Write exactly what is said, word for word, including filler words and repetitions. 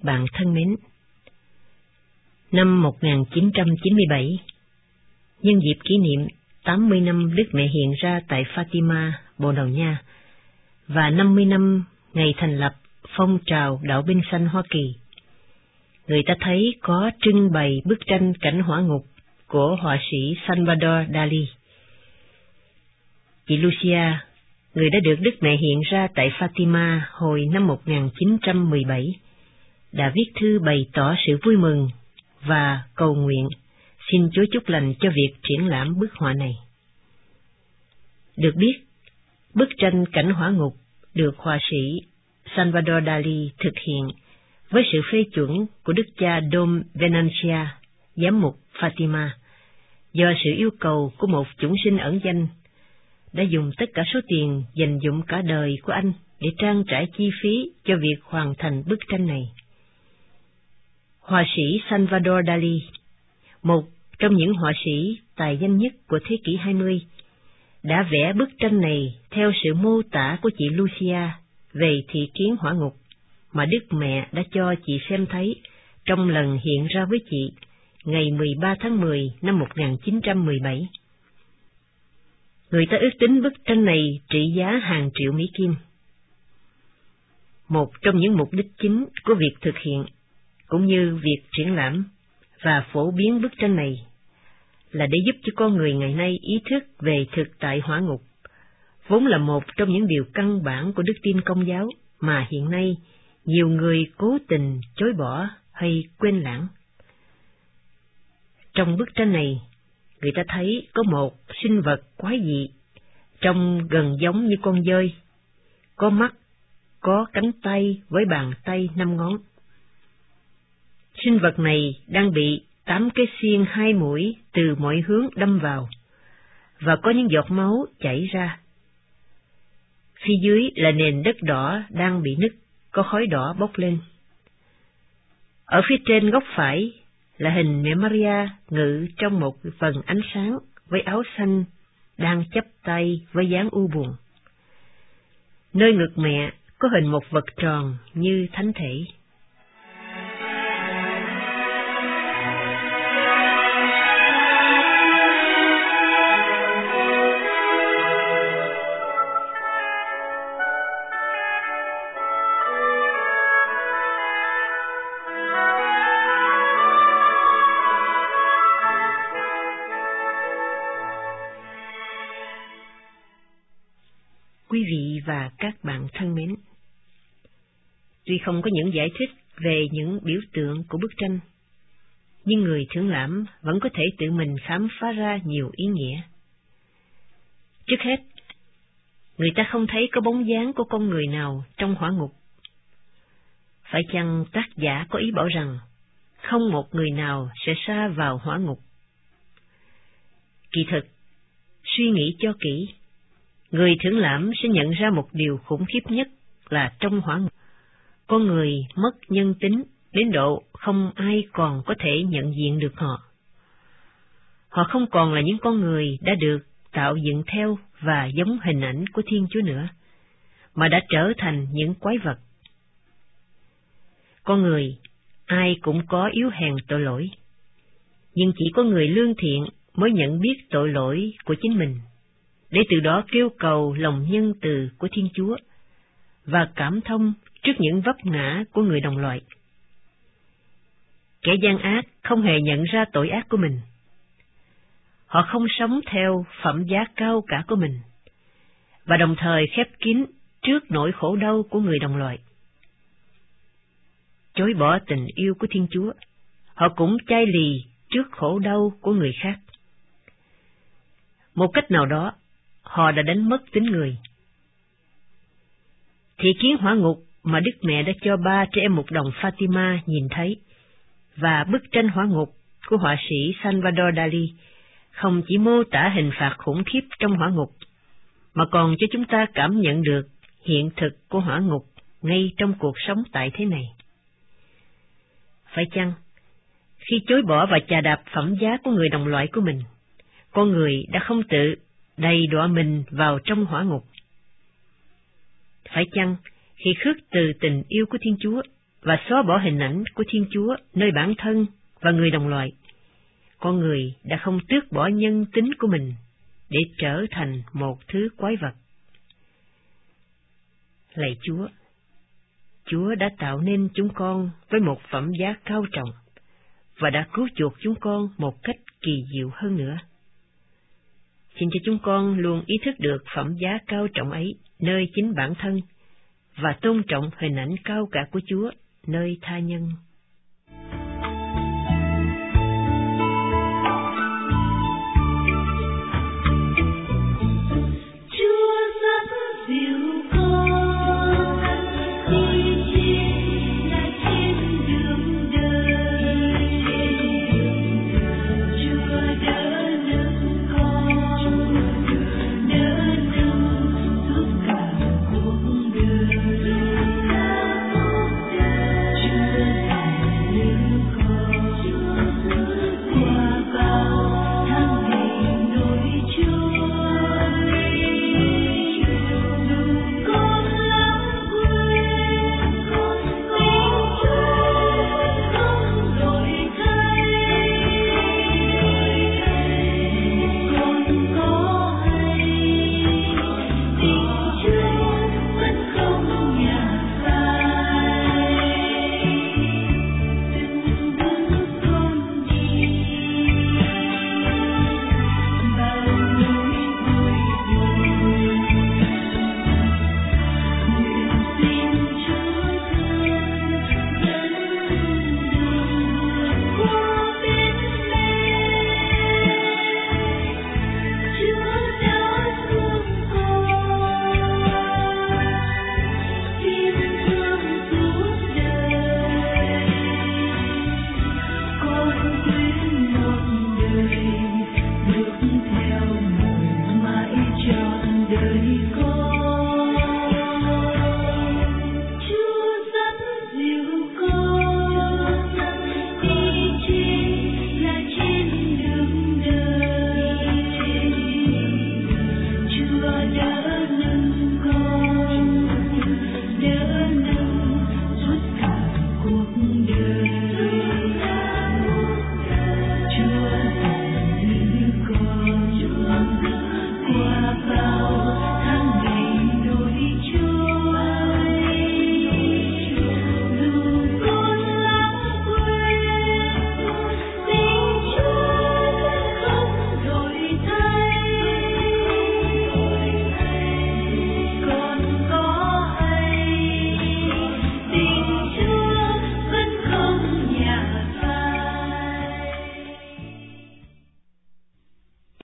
Các bạn thân mến, năm một nghìn chín trăm chín mươi bảy, nhân dịp kỷ niệm tám mươi năm Đức Mẹ hiện ra tại Fatima, Bồ Đào Nha, và năm mươi năm ngày thành lập phong trào Đạo binh xanh Hoa Kỳ, người ta thấy có trưng bày bức tranh cảnh hỏa ngục của họa sĩ Salvador Dali. Chị Lucia, người đã được Đức Mẹ hiện ra tại Fatima hồi năm một nghìn chín trăm mười bảy, đã viết thư bày tỏ sự vui mừng và cầu nguyện xin Chúa chúc lành cho việc triển lãm bức họa này. Được biết, bức tranh cảnh hỏa ngục được họa sĩ Salvador Dali thực hiện với sự phê chuẩn của Đức cha Dom Venancia, giám mục Fatima, do sự yêu cầu của một chủng sinh ẩn danh, đã dùng tất cả số tiền dành dụm cả đời của anh để trang trải chi phí cho việc hoàn thành bức tranh này. Họa sĩ Salvador Dali, một trong những họa sĩ tài danh nhất của thế kỷ hai mươi, đã vẽ bức tranh này theo sự mô tả của chị Lucia về thị kiến hỏa ngục mà Đức Mẹ đã cho chị xem thấy trong lần hiện ra với chị ngày mười ba tháng mười năm một nghìn chín trăm mười bảy. Người ta ước tính bức tranh này trị giá hàng triệu Mỹ Kim. Một trong những mục đích chính của việc thực hiện, cũng như việc triển lãm và phổ biến bức tranh này, là để giúp cho con người ngày nay ý thức về thực tại hỏa ngục, vốn là một trong những điều căn bản của đức tin Công giáo mà hiện nay nhiều người cố tình chối bỏ hay quên lãng. Trong bức tranh này, người ta thấy có một sinh vật quái dị, trông gần giống như con dơi, có mắt, có cánh tay với bàn tay năm ngón. Sinh vật này đang bị tám cái xiên hai mũi từ mọi hướng đâm vào, và có những giọt máu chảy ra. Phía dưới là nền đất đỏ đang bị nứt, có khói đỏ bốc lên. Ở phía trên góc phải là hình mẹ Maria ngự trong một phần ánh sáng với áo xanh, đang chắp tay với dáng u buồn. Nơi ngực mẹ có hình một vật tròn như thánh thể. Quý vị và các bạn thân mến, tuy không có những giải thích về những biểu tượng của bức tranh, nhưng người thưởng lãm vẫn có thể tự mình khám phá ra nhiều ý nghĩa. Trước hết, người ta không thấy có bóng dáng của con người nào trong hỏa ngục. Phải chăng tác giả có ý bảo rằng không một người nào sẽ sa vào hỏa ngục? Kỳ thực, suy nghĩ cho kỹ, người thưởng lãm sẽ nhận ra một điều khủng khiếp nhất là trong hỏa ngục, con người mất nhân tính đến độ không ai còn có thể nhận diện được họ. Họ không còn là những con người đã được tạo dựng theo và giống hình ảnh của Thiên Chúa nữa, mà đã trở thành những quái vật. Con người, ai cũng có yếu hèn tội lỗi, nhưng chỉ có người lương thiện mới nhận biết tội lỗi của chính mình, để từ đó kêu cầu lòng nhân từ của Thiên Chúa và cảm thông trước những vấp ngã của người đồng loại. Kẻ gian ác không hề nhận ra tội ác của mình. Họ không sống theo phẩm giá cao cả của mình, và đồng thời khép kín trước nỗi khổ đau của người đồng loại. Chối bỏ tình yêu của Thiên Chúa, họ cũng chai lì trước khổ đau của người khác. Một cách nào đó, họ đã đánh mất tính người. Thị kiến hỏa ngục mà Đức Mẹ đã cho ba trẻ em mục đồng Fatima nhìn thấy, và bức tranh hỏa ngục của họa sĩ Salvador Dali không chỉ mô tả hình phạt khủng khiếp trong hỏa ngục, mà còn cho chúng ta cảm nhận được hiện thực của hỏa ngục ngay trong cuộc sống tại thế này. Phải chăng, khi chối bỏ và chà đạp phẩm giá của người đồng loại của mình, con người đã không tự đầy đọa mình vào trong hỏa ngục? Phải chăng, khi khước từ tình yêu của Thiên Chúa, và xóa bỏ hình ảnh của Thiên Chúa nơi bản thân và người đồng loại, con người đã không tước bỏ nhân tính của mình để trở thành một thứ quái vật. Lạy Chúa, Chúa đã tạo nên chúng con với một phẩm giá cao trọng và đã cứu chuộc chúng con một cách kỳ diệu hơn nữa. Xin cho chúng con luôn ý thức được phẩm giá cao trọng ấy nơi chính bản thân và tôn trọng hình ảnh cao cả của Chúa nơi tha nhân.